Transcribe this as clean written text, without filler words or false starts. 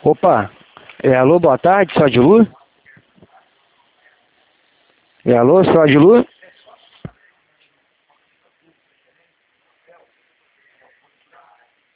Opa, alô, boa tarde, só de Lu? Alô, só de Lu?